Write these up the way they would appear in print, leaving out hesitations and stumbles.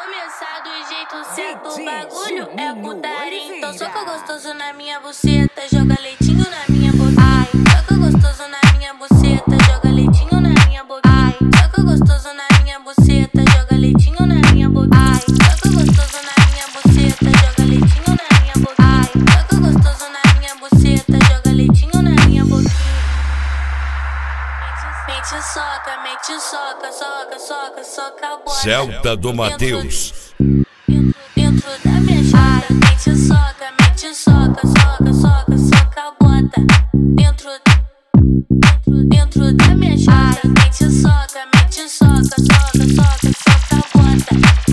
começar do jeito certo, o bagulho é putaria. Então soca gostoso na minha buceta, joga leitinho na minha boquinha. Soca gostoso na minha buceta, joga leitinho na minha boquinha. Soca gostoso na minha buceta, joga leitinho na minha boquinha. Soca gostoso na minha buceta, joga leitinho na minha boquinha. Soca gostoso na minha buceta, joga leitinho na minha boquinha. Mente soca, soca a bota. Celta do Matheus. Dentro da minha chata. Mente soca, soca a bota. Dentro da minha chata. Mente soca, soca a bota.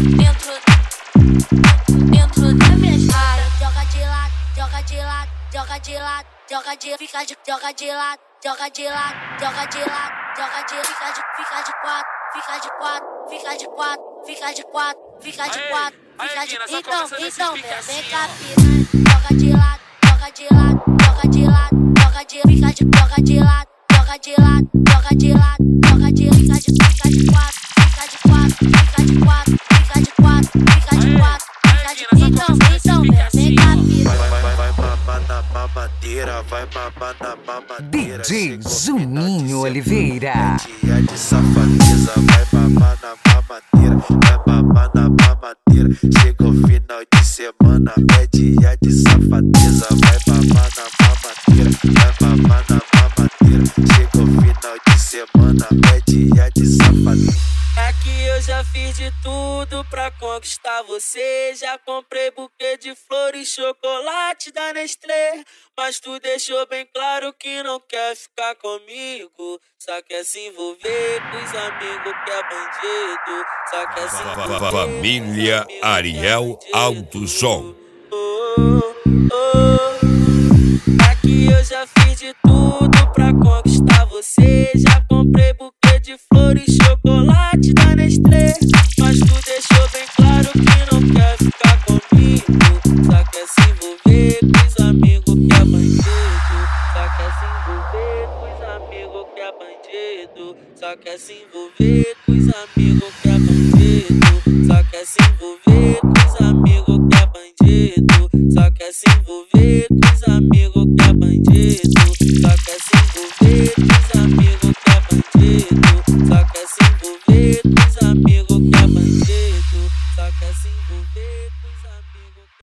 Dentro da minha chata. Joga de lado, joga de lado, joga de lado, joga de joga de lado, joga de lado, joga de lado, joga de fica de quatro, fica de quatro, fica de quatro, fica de quatro, fica de quatro, fica de então, vem cá, piranha. Joga de lado, joga de lado, joga de lado, joga de fica de joga de lado, joga de lado, joga de lado, joga de fica de quatro, fica de quatro, fica de quatro, fica de quatro, fica de quatro, fica de então, vem cá, piranha. Vai babar na babadeira, vai babar na babadeira. DJ Juninho Oliveira. Dia de safadeza, vai babar na babadeira, vai babar na babadeira. Chega o final de semana, é dia de safadeza, vai babar na babadeira, vai babar na babadeira. Chega o final de semana, é dia de safadeza. Aqui eu já fiz de tudo pra conquistar você. Já comprei buquê de flores, chocolate da Nestlé. Mas tu deixou bem claro que não quer ficar comigo. Só quer se envolver com os amigos que é bandido. Só quer se envolver com Família Ariel Alto Som. Aqui eu já fiz de tudo pra conquistar você. Já comprei buquê de flores, chocolate da Nestlé. Mas tu deixou bem claro que não quer ficar comigo. Só quer se envolver com os amigos que é bandido. Só quer se envolver com os amigos que é bandido. Só quer se envolver com os amigos que é bandido. Só quer se envolver com os amigos que é bandido. Só quer se envolver com